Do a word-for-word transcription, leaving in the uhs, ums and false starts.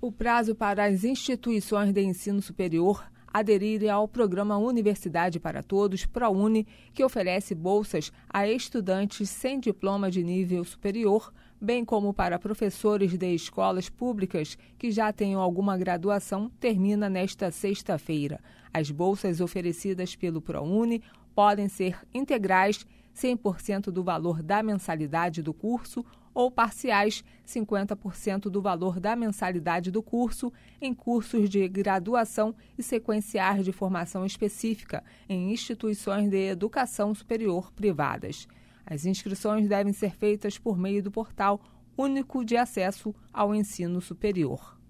O prazo para as instituições de ensino superior aderirem ao programa Universidade para Todos, ProUni, que oferece bolsas a estudantes sem diploma de nível superior, bem como para professores de escolas públicas que já tenham alguma graduação, termina nesta sexta-feira. As bolsas oferecidas pelo ProUni podem ser integrais, cem por cento do valor da mensalidade do curso, ou parciais, cinquenta por cento do valor da mensalidade do curso, em cursos de graduação e sequenciais de formação específica em instituições de educação superior privadas. As inscrições devem ser feitas por meio do portal único de acesso ao ensino superior.